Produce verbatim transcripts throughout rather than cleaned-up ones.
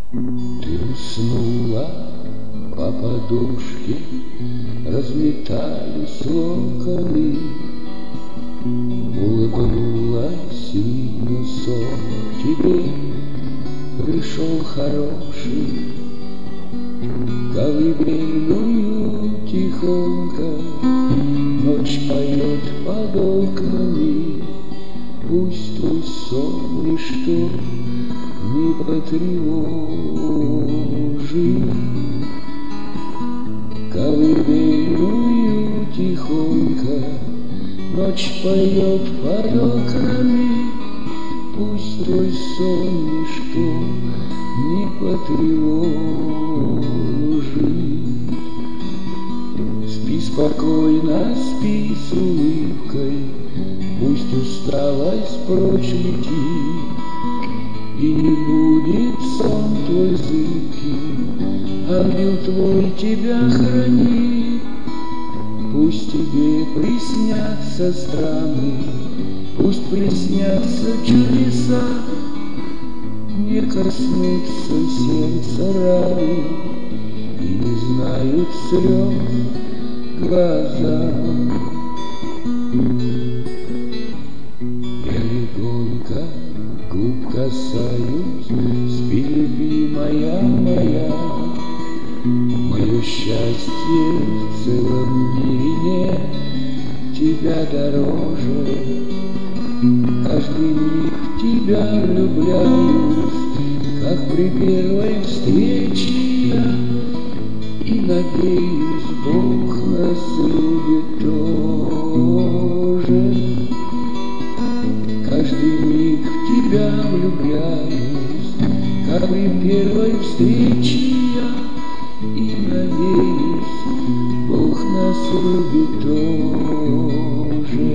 Ты уснула, по подушке разметались локоны. Улыбнулась, видно, сон к тебе пришел хороший. Колыбельную тихонько ночь поет под окнами. Пусть твой сон ничто не потревожит. Колыбельную тихонько ночь поет под окнами. Пусть твой сон ничто не потревожит. Спи спокойно, спи с улыбкой, пусть усталость прочь летит, и не будет сон твой зыбкий, ангел твой тебя хранит. Пусть тебе приснятся страны, пусть приснятся чудеса, не коснутся сердца раны, и не знают слез глаза. Я легонько губ касаюсь, спи, любимая моя. Мое счастье в целом мире нет тебя дороже. Каждый миг в тебя влюбляюсь, как при первой встрече я, и надеюсь, Бог нас любит тоже. Каждый миг в тебя влюбляюсь, как при первой встрече я, и надеюсь, Бог нас любит тоже.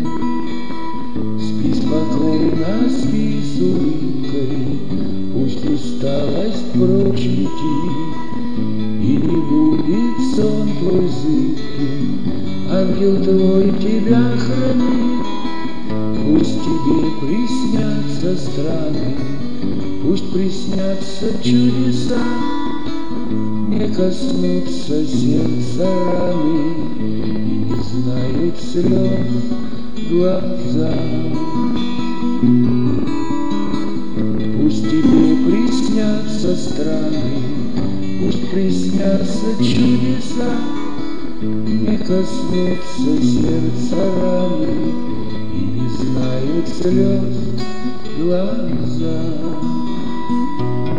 Спи спокойно, спи с улыбкой, пусть усталость прочь летит, и не будет сон твой зыбким, ангел твой тебя хранит. Пусть тебе приснятся страны, пусть приснятся чудеса, не коснутся сердца раны, и не знают слез глаза. Пусть тебе приснятся страны, пусть приснятся чудеса, не коснутся сердца раны, и не знают слез глаза.